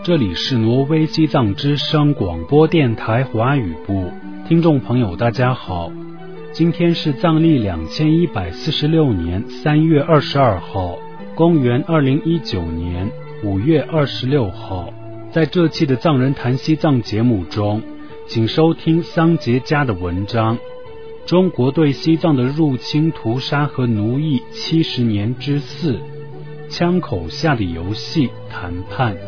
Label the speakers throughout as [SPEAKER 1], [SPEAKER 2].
[SPEAKER 1] 这里是挪威西藏之声广播电台华语部，听众朋友大家好，今天是藏历2146年3月22号，公元2019年5月26号。在这期的藏人谈西藏节目中，请收听桑杰家的文章，中国对西藏的入侵、屠杀和奴役70年之4，枪口下的游戏谈判。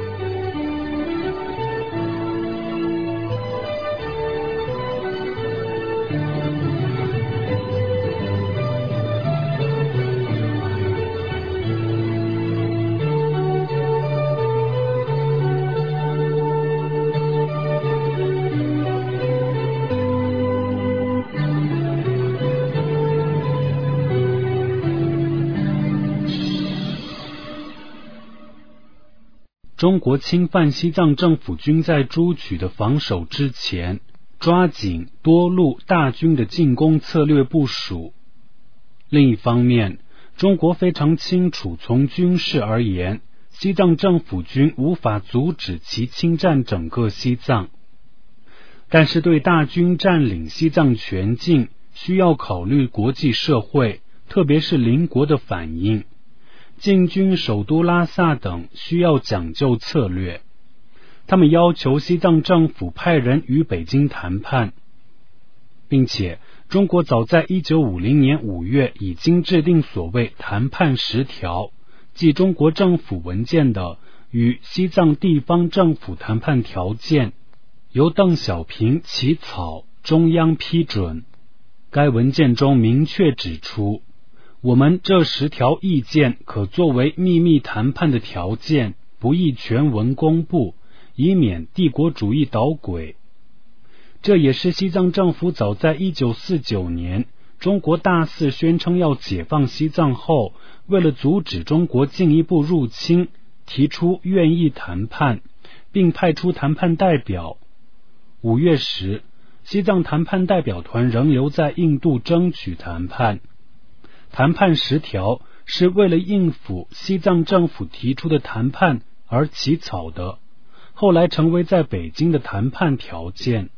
[SPEAKER 1] 中国侵犯西藏政府军在朱曲的防守之前，抓紧多路大军的进攻策略部署。另一方面，中国非常清楚，从军事而言，西藏政府军无法阻止其侵占整个西藏，但是对大军占领西藏全境，需要考虑国际社会，特别是邻国的反应。进军首都拉萨等需要讲究策略，他们要求西藏政府派人与北京谈判，并且中国早在1950年5月已经制定所谓谈判10条，即中国政府文件的与西藏地方政府谈判条件，由邓小平起草，中央批准。该文件中明确指出，我们这10条意见可作为秘密谈判的条件，不宜全文公布，以免帝国主义捣鬼。这也是西藏政府早在1949年中国大肆宣称要解放西藏后，为了阻止中国进一步入侵，提出愿意谈判，并派出谈判代表。5月时，西藏谈判代表团仍留在印度争取谈判。谈判10条是为了应付西藏政府提出的谈判而起草的，后来成为在北京的谈判条件。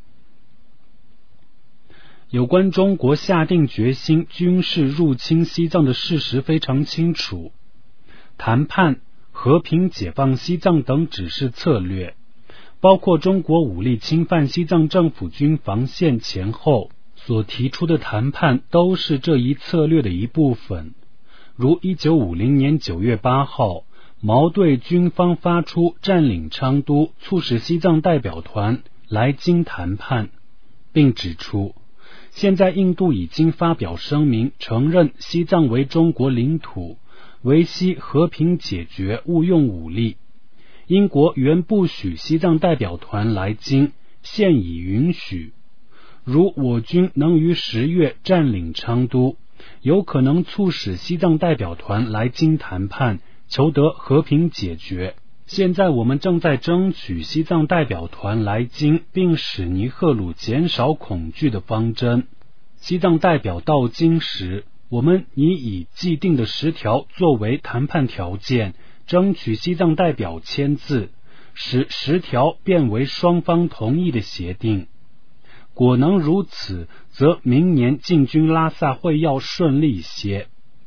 [SPEAKER 1] 有关中国下定决心军事入侵西藏的事实非常清楚，谈判、和平解放西藏等只是策略，包括中国武力侵犯西藏政府军防线前后所提出的谈判都是这一策略的一部分。如1950年9月8号，毛对军方发出占领昌都，促使西藏代表团来京谈判，并指出，现在印度已经发表声明，承认西藏为中国领土，维系和平解决，勿用武力。英国原不许西藏代表团来京，现已允许。如我军能于10月占领昌都，有可能促使西藏代表团来京谈判，求得和平解决。现在我们正在争取西藏代表团来京，并使尼赫鲁减少恐惧的方针。西藏代表到京时，我们拟以既定的10条作为谈判条件，争取西藏代表签字，使10条变为双方同意的协定。果能如此，则明年进军拉萨会要顺利些。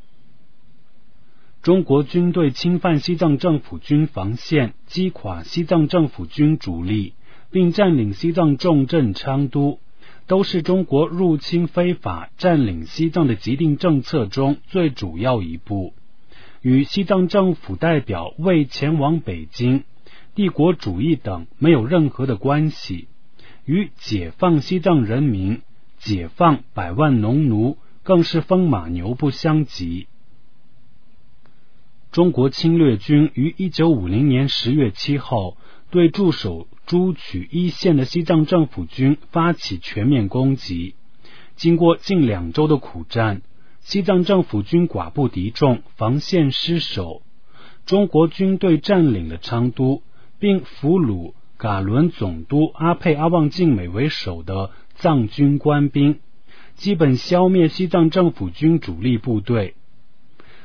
[SPEAKER 1] 中国军队侵犯西藏政府军防线，击垮西藏政府军主力，并占领西藏重镇昌都，都是中国入侵非法占领西藏的既定政策中最主要一步，与西藏政府代表未前往北京、帝国主义等没有任何的关系，与解放西藏人民、解放100万农奴更是风马牛不相及。中国侵略军于1950年10月7号对驻守朱曲一线的西藏政府军发起全面攻击，经过近2周的苦战，西藏政府军寡不敌众，防线失守。中国军队占领了昌都，并俘虏噶伦总督阿佩阿旺敬美为首的藏军官兵，基本消灭西藏政府军主力部队。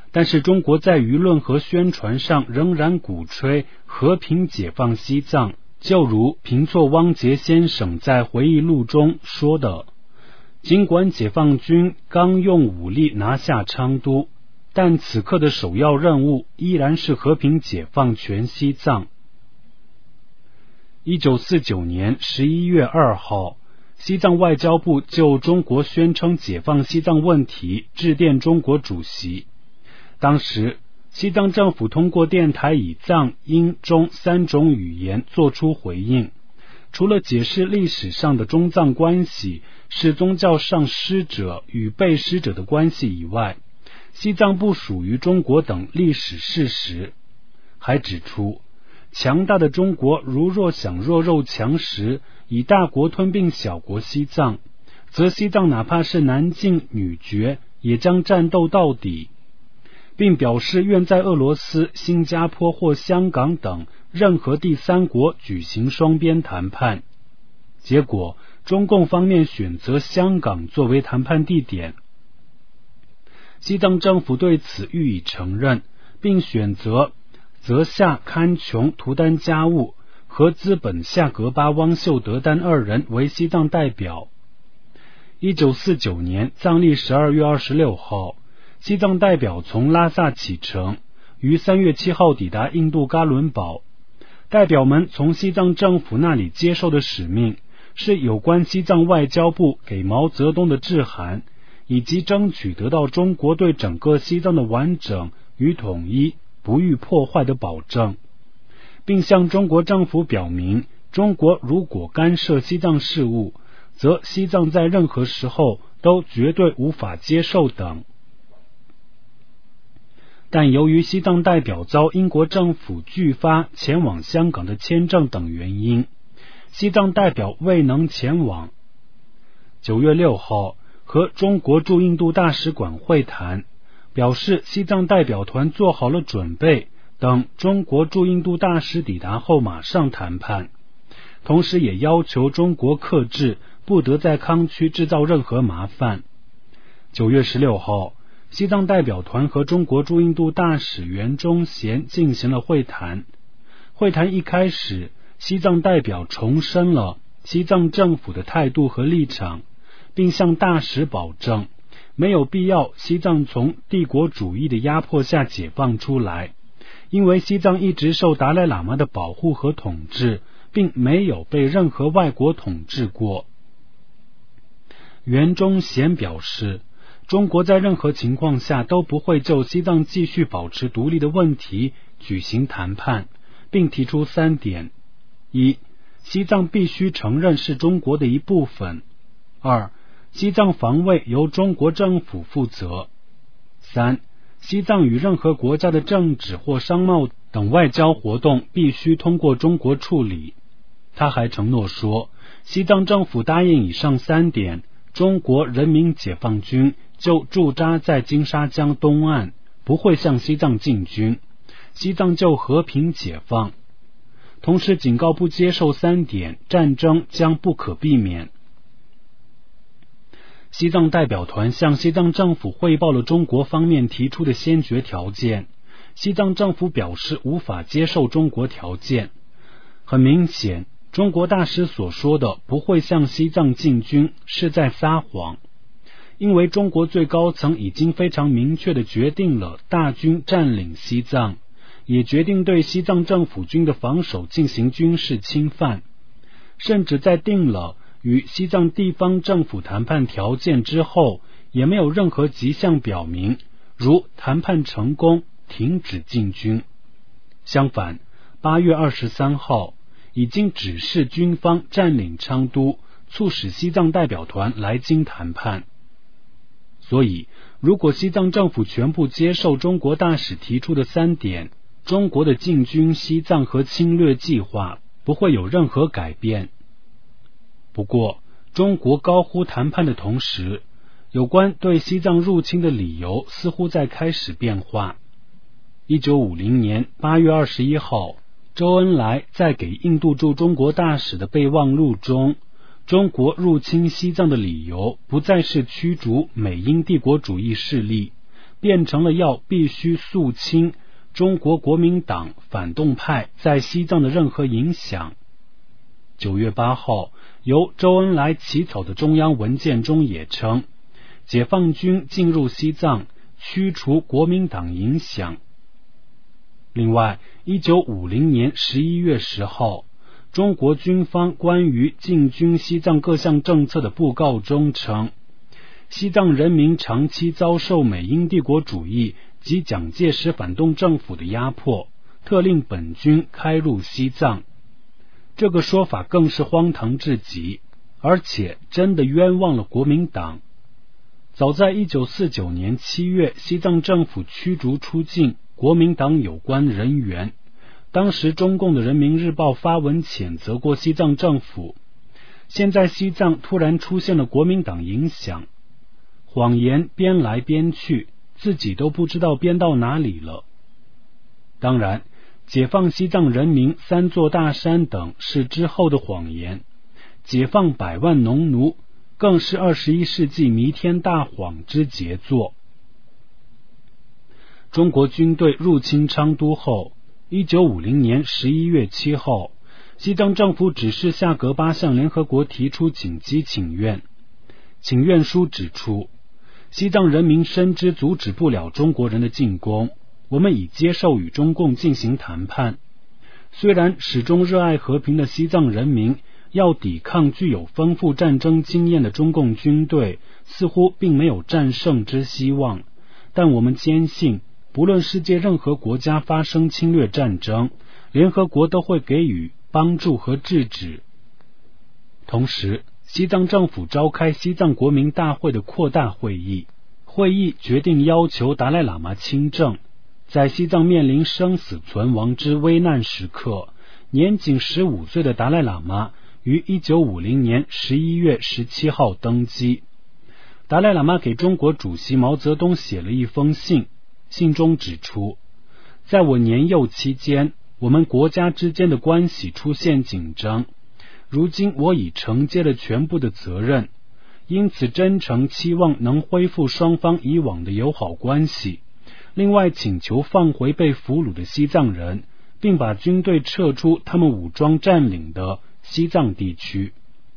[SPEAKER 1] 但是中国在舆论和宣传上仍然鼓吹和平解放西藏，就如平措汪杰先生在回忆录中说的，尽管解放军刚用武力拿下昌都，但此刻的首要任务依然是和平解放全西藏。1949年11月2号，西藏外交部就中国宣称解放西藏问题致电中国主席。当时西藏政府通过电台以藏、英、中3种语言作出回应，除了解释历史上的中藏关系是宗教上师者与被师者的关系以外，西藏不属于中国等历史事实，还指出强大的中国如若想弱肉强食，以大国吞并小国西藏，则西藏哪怕是南境女爵也将战斗到底，并表示愿在俄罗斯、新加坡或香港等任何第三国举行双边谈判。结果中共方面选择香港作为谈判地点，西藏政府对此予以承认，并选择泽夏堪琼图丹家务和资本夏格巴汪秀德丹2人为西藏代表。1949年藏历12月26号，西藏代表从拉萨启程，于3月7号抵达印度嘎伦堡。代表们从西藏政府那里接受的使命是有关西藏外交部给毛泽东的致函，以及争取得到中国对整个西藏的完整与统一不予破坏的保证，并向中国政府表明，中国如果干涉西藏事务，则西藏在任何时候都绝对无法接受等。但由于西藏代表遭英国政府拒发前往香港的签证等原因，西藏代表未能前往。9月6号和中国驻印度大使馆会谈，表示西藏代表团做好了准备，等中国驻印度大使抵达后马上谈判，同时也要求中国克制，不得在康区制造任何麻烦。9月16号，西藏代表团和中国驻印度大使袁忠贤进行了会谈。会谈一开始，西藏代表重申了西藏政府的态度和立场，并向大使保证没有必要西藏从帝国主义的压迫下解放出来，因为西藏一直受达赖喇嘛的保护和统治，并没有被任何外国统治过。袁忠贤表示，中国在任何情况下都不会就西藏继续保持独立的问题举行谈判，并提出3点： 1. 西藏必须承认是中国的一部分； 2. 西藏防卫由中国政府负责； 3. 西藏与任何国家的政治或商贸等外交活动必须通过中国处理。他还承诺说，西藏政府答应以上3点，中国人民解放军就驻扎在金沙江东岸，不会向西藏进军，西藏就和平解放。同时警告不接受3点，战争将不可避免。西藏代表团向西藏政府汇报了中国方面提出的先决条件，西藏政府表示无法接受中国条件。很明显，中国大使所说的不会向西藏进军是在撒谎，因为中国最高层已经非常明确地决定了大军占领西藏，也决定对西藏政府军的防守进行军事侵犯，甚至在定了与西藏地方政府谈判条件之后，也没有任何迹象表明如谈判成功停止进军。相反，8月23号已经指示军方占领昌都，促使西藏代表团来京谈判。所以如果西藏政府全部接受中国大使提出的3点，中国的进军西藏和侵略计划不会有任何改变。不过中国高呼谈判的同时，有关对西藏入侵的理由似乎在开始变化。1950年8月21号，周恩来在给印度驻中国大使的备忘录中，中国入侵西藏的理由不再是驱逐美英帝国主义势力， 变成了必须肃清中国国民党反动派在西藏的任何影响。9月8号，由周恩来起草的中央文件中也称，解放军进入西藏，驱除国民党影响。另外，1950年11月10号，中国军方关于进军西藏各项政策的布告中称，西藏人民长期遭受美英帝国主义及蒋介石反动政府的压迫，特令本军开入西藏。这个说法更是荒唐至极，而且真的冤枉了国民党。早在1949年7月，西藏政府驱逐出境国民党有关人员。当时中共的人民日报发文谴责过西藏政府，现在西藏突然出现了国民党影响，谎言编来编去，自己都不知道编到哪里了。当然，解放西藏人民3座大山等是之后的谎言，解放100万农奴更是21世纪弥天大谎之杰作。中国军队入侵昌都后，1950年11月7号，西藏政府指示夏格巴向联合国提出紧急请愿。请愿书指出，西藏人民深知阻止不了中国人的进攻，我们已接受与中共进行谈判。虽然始终热爱和平的西藏人民要抵抗具有丰富战争经验的中共军队，似乎并没有战胜之希望，但我们坚信，不论世界任何国家发生侵略战争，联合国都会给予帮助和制止。同时，西藏政府召开西藏国民大会的扩大会议，会议决定要求达赖喇嘛亲政。在西藏面临生死存亡之危难时刻，年仅15岁的达赖喇嘛于1950年11月17号登基。达赖喇嘛给中国主席毛泽东写了一封信，信中指出，在我年幼期间，我们国家之间的关系出现紧张，如今我已承接了全部的责任，因此真诚期望能恢复双方以往的友好关系。另外请求放回被俘虏的西藏人，并把军队撤出他们武装占领的西藏地区。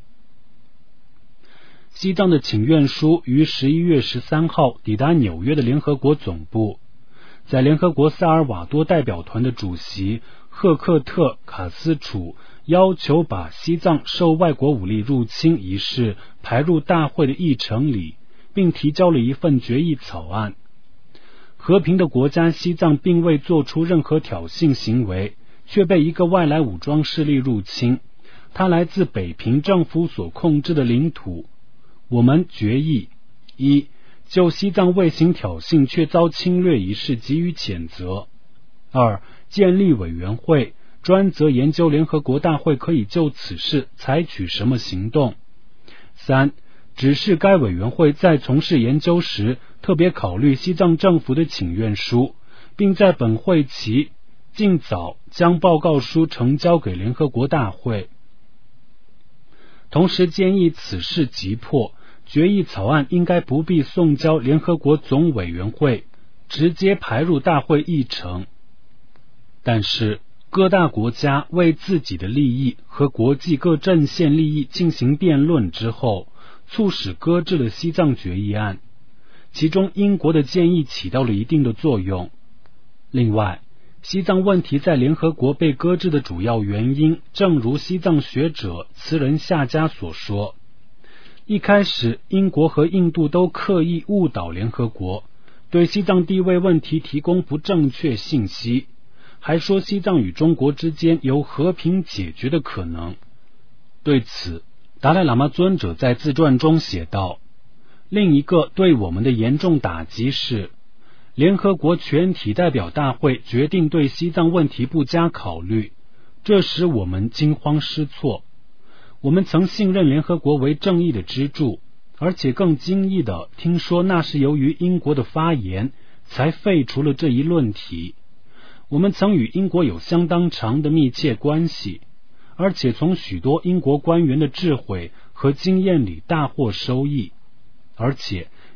[SPEAKER 1] 西藏的请愿书于11月13号抵达纽约的联合国总部，在联合国萨尔瓦多代表团的主席赫克特·卡斯楚要求把西藏受外国武力入侵一事排入大会的议程里，并提交了一份决议草案。和平的国家西藏并未做出任何挑衅行为，却被一个外来武装势力入侵，它来自北平政府所控制的领土。我们决议：一、就西藏未行挑衅却遭侵略一事给予谴责；二、建立委员会，专责研究联合国大会可以就此事采取什么行动；三、指示该委员会在从事研究时特别考虑西藏政府的请愿书，并在本会期尽早将报告书呈交给联合国大会。同时建议此事急迫，决议草案应该不必送交联合国总委员会，直接排入大会议程。但是各大国家为自己的利益和国际各阵线利益进行辩论之后，促使搁置了西藏决议案，其中英国的建议起到了一定的作用。另外，西藏问题在联合国被搁置的主要原因，正如西藏学者词人夏家所说，一开始英国和印度都刻意误导联合国，对西藏地位问题提供不正确信息，还说西藏与中国之间有和平解决的可能。对此，达赖喇嘛尊者在自传中写道，另一个对我们的严重打击是，联合国全体代表大会决定对西藏问题不加考虑，这使我们惊慌失措。我们曾信任联合国为正义的支柱，而且更惊异的听说那是由于英国的发言才废除了这一论题。我们曾与英国有相当长的密切关系，而且从许多英国官员的智慧和经验里大获收益，而且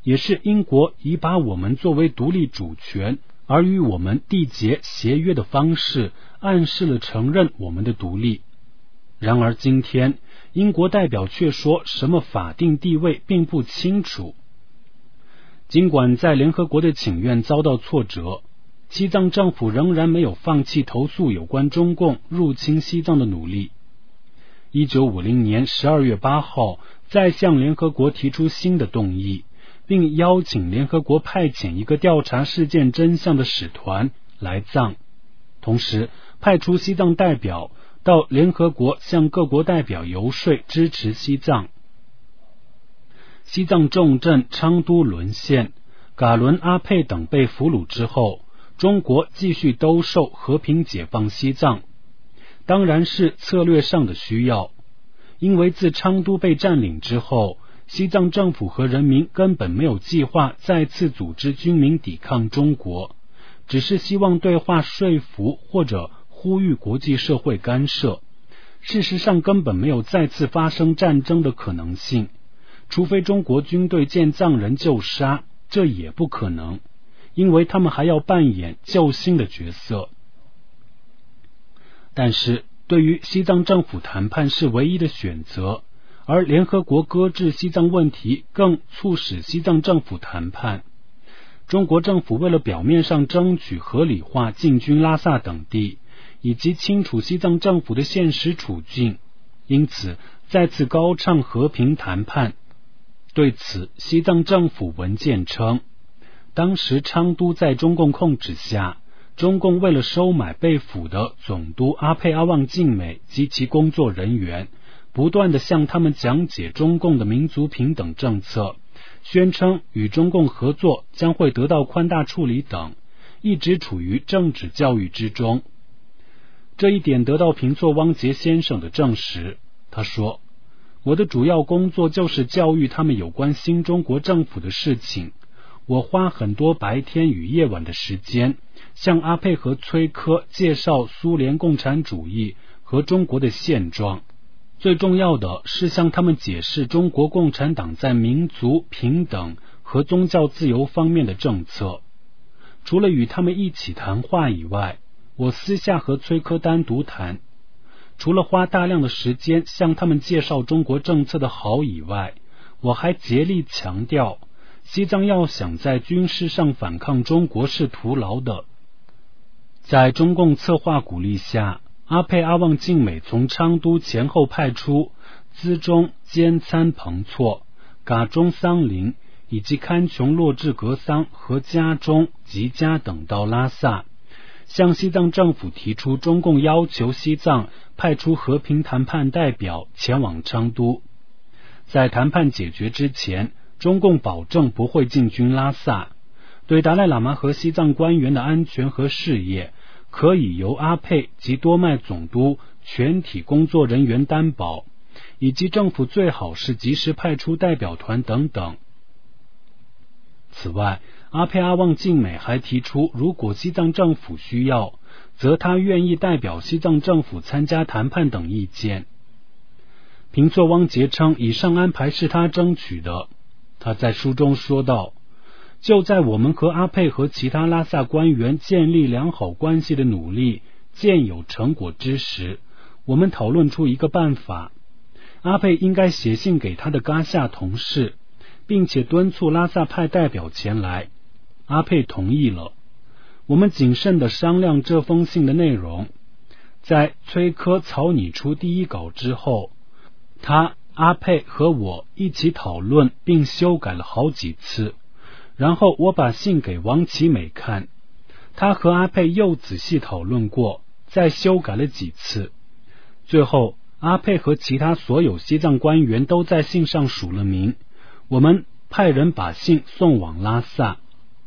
[SPEAKER 1] 也是英国以把我们作为独立主权而与我们缔结协约的方式，暗示了承认我们的独立。然而今天，英国代表却说什么法定地位并不清楚。尽管在联合国的请愿遭到挫折，西藏政府仍然没有放弃投诉有关中共入侵西藏的努力。1950年12月8号，再向联合国提出新的动议，并邀请联合国派遣一个调查事件真相的使团来藏，同时派出西藏代表到联合国向各国代表游说支持西藏。西藏重镇昌都沦陷，噶伦、阿佩等被俘虏之后，中国继续兜售和平解放西藏，当然是策略上的需要。因为自昌都被占领之后，西藏政府和人民根本没有计划再次组织军民抵抗中国，只是希望对话说服或者呼吁国际社会干涉。事实上根本没有再次发生战争的可能性，除非中国军队见藏人就杀，这也不可能，因为他们还要扮演救星的角色。但是对于西藏政府谈判是唯一的选择，而联合国搁置西藏问题更促使西藏政府谈判。中国政府为了表面上争取合理化进军拉萨等地，以及清楚西藏政府的现实处境，因此再次高唱和平谈判。对此，西藏政府文件称，当时昌都在中共控制下，中共为了收买被俘的总督阿佩阿旺敬美及其工作人员，不断地向他们讲解中共的民族平等政策，宣称与中共合作将会得到宽大处理等，一直处于政治教育之中。这一点得到平措汪杰先生的证实。他说，我的主要工作就是教育他们有关新中国政府的事情，我花很多白天与夜晚的时间向阿佩和崔科介绍苏联共产主义和中国的现状，最重要的是向他们解释中国共产党在民族平等和宗教自由方面的政策。除了与他们一起谈话以外，我私下和崔科单独谈。除了花大量的时间向他们介绍中国政策的好以外，我还竭力强调，西藏要想在军事上反抗中国是徒劳的。在中共策划鼓励下，阿佩阿旺敬美从昌都前后派出资中、坚参彭措、噶中桑林以及堪琼洛智格桑和家中吉家等到拉萨，向西藏政府提出中共要求西藏派出和平谈判代表前往昌都。在谈判解决之前，中共保证不会进军拉萨，对达赖喇嘛和西藏官员的安全和事业可以由阿佩及多麦总督全体工作人员担保，以及政府最好是及时派出代表团等等。此外，阿佩阿旺敬美还提出，如果西藏政府需要，则他愿意代表西藏政府参加谈判等意见。平措汪杰称，以上安排是他争取的。他在书中说道，就在我们和阿佩和其他拉萨官员建立良好关系的努力渐有成果之时，我们讨论出一个办法。阿佩应该写信给他的噶夏同事，并且敦促拉萨派代表前来。阿佩同意了。我们谨慎地商量这封信的内容。在崔科草拟出第一稿之后，他、阿佩和我一起讨论并修改了好几次，然后我把信给王其美看，他和阿佩又仔细讨论过，再修改了几次。最后阿佩和其他所有西藏官员都在信上署了名，我们派人把信送往拉萨。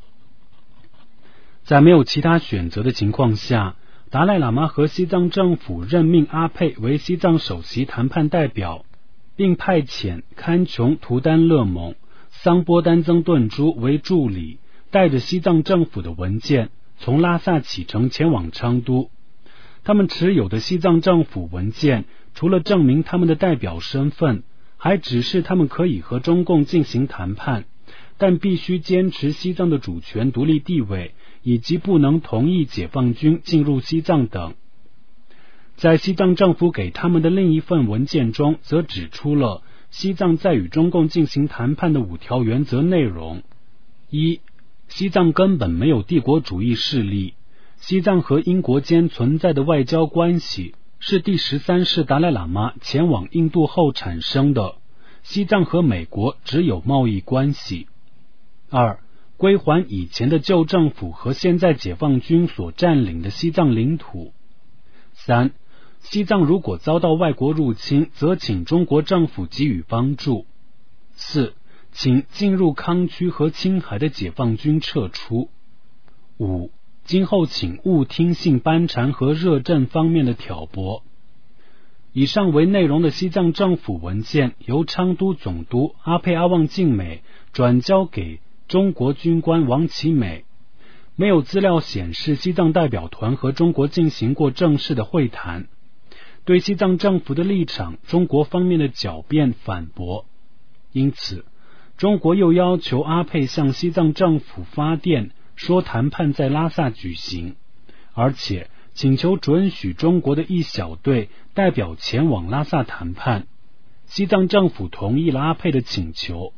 [SPEAKER 1] 在没有其他选择的情况下，达赖喇嘛和西藏政府任命阿佩为西藏首席谈判代表，并派遣堪琼图丹勒蒙、桑波丹增顿珠为助理，带着西藏政府的文件从拉萨启程前往昌都。他们持有的西藏政府文件除了证明他们的代表身份，还指示他们可以和中共进行谈判， 但必须坚持西藏的主权独立地位，以及不能同意解放军进入西藏等。在西藏政府给他们的另一份文件中，则指出了西藏在与中共进行谈判的5条原则内容。一、西藏根本没有帝国主义势力，西藏和英国间存在的外交关系是第13世达赖喇嘛前往印度后产生的，西藏和美国只有贸易关系。二、归还以前的旧政府和现在解放军所占领的西藏领土。三、西藏如果遭到外国入侵，则请中国政府给予帮助。四、请进入康区和青海的解放军撤出。五、今后请勿听信班禅和热振方面的挑拨。以上为内容的西藏政府文件由昌都总督阿佩阿旺敬美转交给中国军官王其美。没有资料显示西藏代表团和中国进行过正式的会谈。对西藏政府的立场，中国方面的狡辩反驳。因此中国又要求阿佩向西藏政府发电，说谈判在拉萨举行，而且请求准许中国的一小队代表前往拉萨谈判。西藏政府同意了阿佩的请求。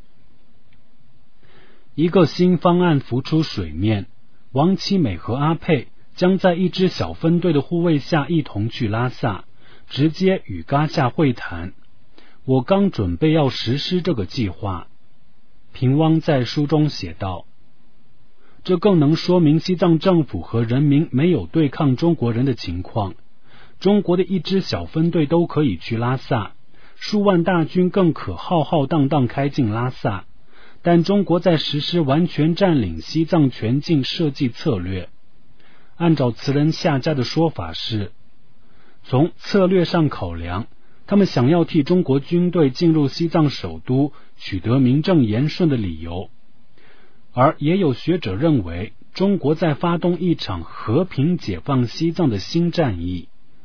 [SPEAKER 1] 一个新方案浮出水面，王其美和阿佩将在一支小分队的护卫下一同去拉萨，直接与噶夏会谈。我刚准备要实施这个计划。平汪在书中写道，这更能说明西藏政府和人民没有对抗中国人的情况。中国的一支小分队都可以去拉萨，数万大军更可浩浩荡荡开进拉萨，但中国在实施完全占领西藏全境设计策略。按照词人夏家的说法是，从策略上考量，他们想要替中国军队进入西藏首都取得名正言顺的理由。而也有学者认为，中国在发动一场和平解放西藏的新战役。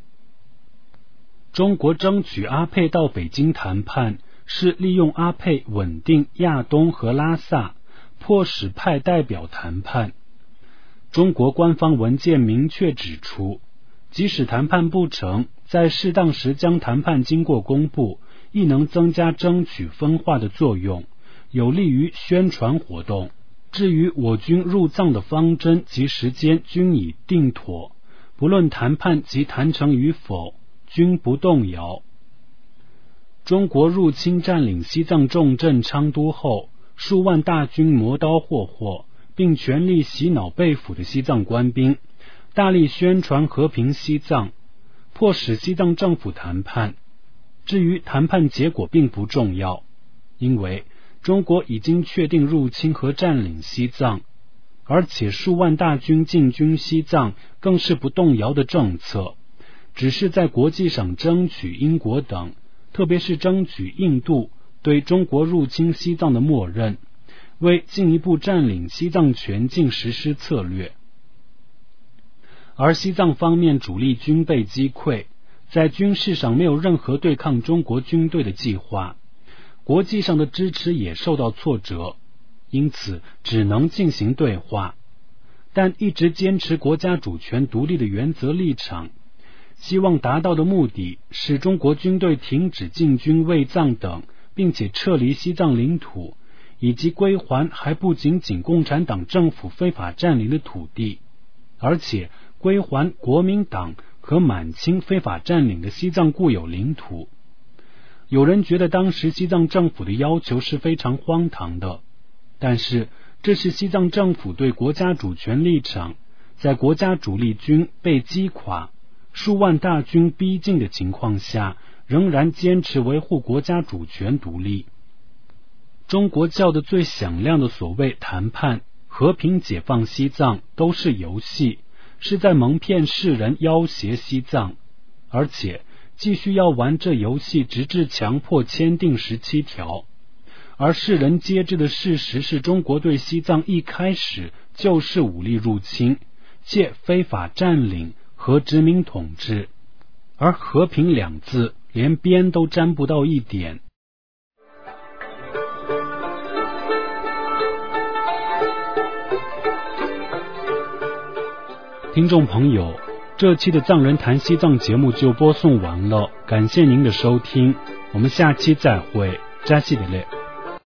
[SPEAKER 1] 中国争取阿佩到北京谈判，是利用阿佩稳定亚东和拉萨，迫使派代表谈判。中国官方文件明确指出，即使谈判不成，在适当时将谈判经过公布，亦能增加争取分化的作用，有利于宣传活动。至于我军入藏的方针及时间均已定妥，不论谈判及谈成与否，均不动摇。中国入侵占领西藏重镇昌都后，数万大军磨刀霍霍，并全力洗脑被俘的西藏官兵，大力宣传和平西藏，迫使西藏政府谈判。至于谈判结果并不重要，因为中国已经确定入侵和占领西藏，而且数万大军进军西藏更是不动摇的政策，只是在国际上争取英国等，特别是争取印度对中国入侵西藏的默认，为进一步占领西藏全境实施策略。而西藏方面主力军被击溃，在军事上没有任何对抗中国军队的计划，国际上的支持也受到挫折，因此只能进行对话，但一直坚持国家主权独立的原则立场，希望达到的目的是中国军队停止进军卫藏等，并且撤离西藏领土，以及归还还不仅仅共产党政府非法占领的土地，而且归还国民党和满清非法占领的西藏固有领土。有人觉得当时西藏政府的要求是非常荒唐的，但是这是西藏政府对国家主权立场，在国家主力军被击垮，数万大军逼近的情况下，仍然坚持维护国家主权独立。中国叫的最响亮的所谓谈判、和平解放西藏都是游戏，是在蒙骗世人要挟西藏，而且继续要玩这游戏直至强迫签订17条。而世人皆知的事实是，中国对西藏一开始就是武力入侵，借非法占领和殖民统治，而和平2字连边都沾不到一点。 听众朋友，这期的藏人谈西藏节目就播送完了，感谢您的收听，我们下期再会，扎西德勒。